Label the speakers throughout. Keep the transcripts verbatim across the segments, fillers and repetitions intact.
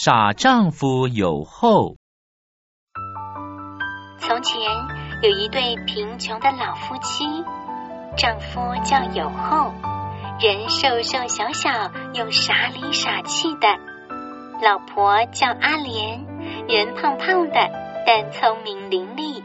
Speaker 1: 傻丈夫有后。
Speaker 2: 从前有一对贫穷的老夫妻，丈夫叫有后，人瘦瘦小小又傻里傻气的；老婆叫阿莲，人胖胖的但聪明伶俐。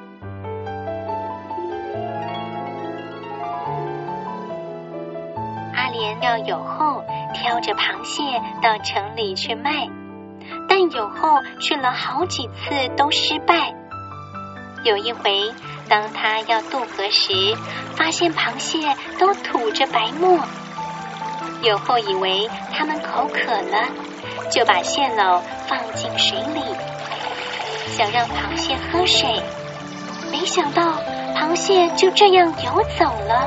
Speaker 2: 阿莲要有后挑着螃蟹到城里去卖，但有后去了好几次都失败。有一回，当他要渡河时，发现螃蟹都吐着白沫。有后以为他们口渴了，就把蟹篓放进水里，想让螃蟹喝水，没想到螃蟹就这样游走了。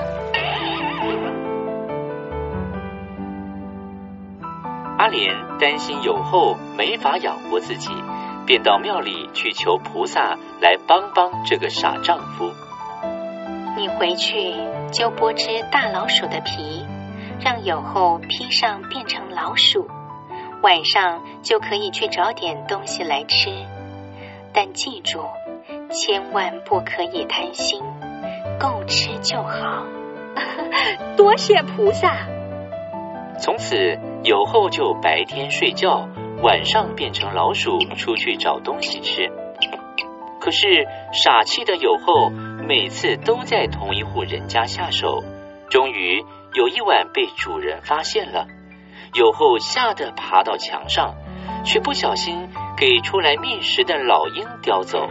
Speaker 1: 阿莲担心有后没法养活自己，便到庙里去求菩萨来帮帮这个傻丈夫。
Speaker 2: 你回去就剥只大老鼠的皮，让有后披上变成老鼠，晚上就可以去找点东西来吃。但记住，千万不可以贪心，够吃就好。多谢菩萨。
Speaker 1: 从此有后就白天睡觉，晚上变成老鼠出去找东西吃。可是傻气的有后每次都在同一户人家下手，终于有一晚被主人发现了。有后吓得爬到墙上，却不小心给出来觅食的老鹰叼走。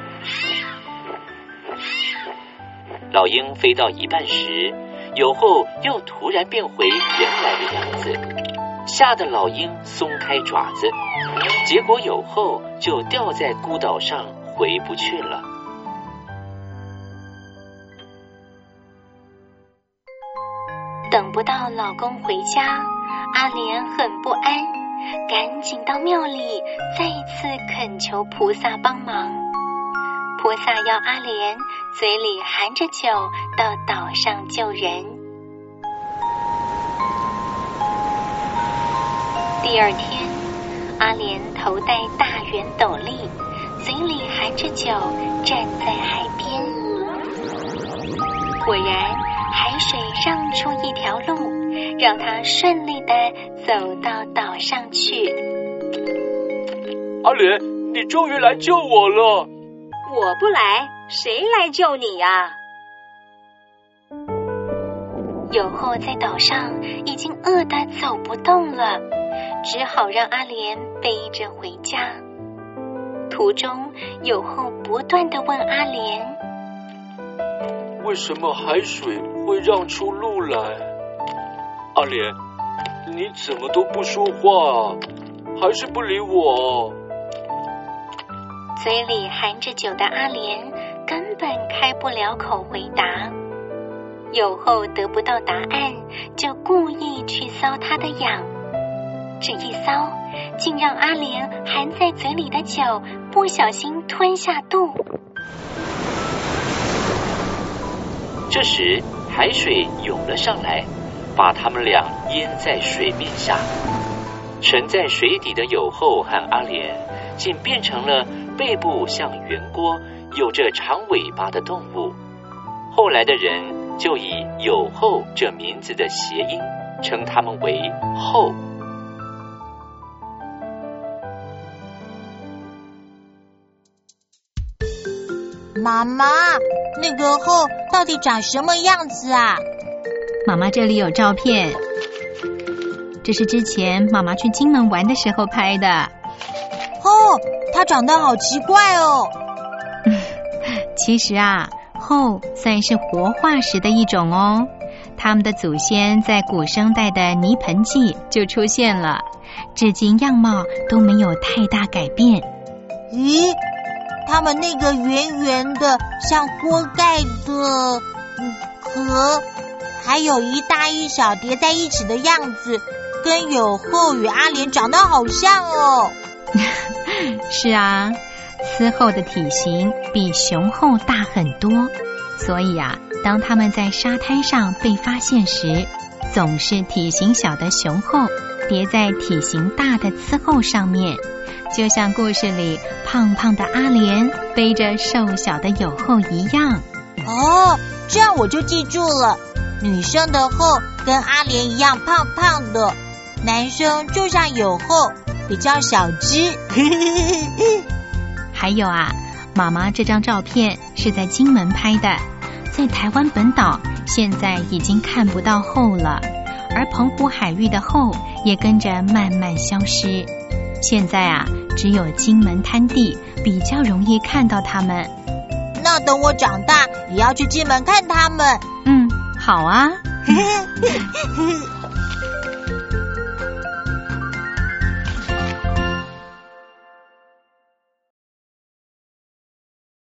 Speaker 1: 老鹰飞到一半时，有后又突然变回原来的样子，吓得老鹰松开爪子，结果有后就掉在孤岛上回不去了。
Speaker 2: 等不到老公回家，阿莲很不安，赶紧到庙里再一次恳求菩萨帮忙。菩萨要阿莲嘴里含着酒到岛上救人。第二天，阿莲头戴大圆斗笠，嘴里含着酒，站在海边。果然，海水让出一条路，让她顺利地走到岛上去。
Speaker 3: 阿莲，你终于来救我了！
Speaker 4: 我不来，谁来救你呀？
Speaker 2: 有后在岛上已经饿得走不动了，只好让阿莲背着回家。途中，有后不断地问阿莲：
Speaker 3: 为什么海水会让出路来？阿莲，你怎么都不说话啊？还是不理我？
Speaker 2: 嘴里含着酒的阿莲根本开不了口回答。有后得不到答案，就故意去搔他的痒。这一搔，竟让阿莲含在嘴里的酒不小心吞下肚。
Speaker 1: 这时海水涌了上来，把他们俩淹在水面下。沉在水底的有后和阿莲竟变成了背部像圆锅、有着长尾巴的动物。后来的人就以有后这名字的谐音称他们为后。
Speaker 5: 妈妈，那个后到底长什么样子啊？
Speaker 6: 妈妈这里有照片，这是之前妈妈去金门玩的时候拍的。
Speaker 5: 哦，它长得好奇怪哦。
Speaker 6: 其实啊，后算是活化石的一种哦。他们的祖先在古生代的泥盆纪就出现了，至今样貌都没有太大改变。
Speaker 5: 咦，他们那个圆圆的像锅盖的壳，还有一大一小叠在一起的样子，跟有后与阿莲长得好像哦。
Speaker 6: 是啊，雌后的体型比雄后大很多，所以啊，当它们在沙滩上被发现时，总是体型小的雄后叠在体型大的雌后上面， 就像故事里胖胖的阿莲背着瘦小的友后一样。
Speaker 5: 哦，这样我就记住了。女生的后跟阿莲一样胖胖的，男生就像友后比较小只。
Speaker 6: 还有啊，妈妈这张照片是在金门拍的，在台湾本岛现在已经看不到后了，而澎湖海域的后也跟着慢慢消失。现在啊，只有金门滩地比较容易看到它们。
Speaker 5: 那等我长大也要去金门看它们。
Speaker 6: 嗯，好啊。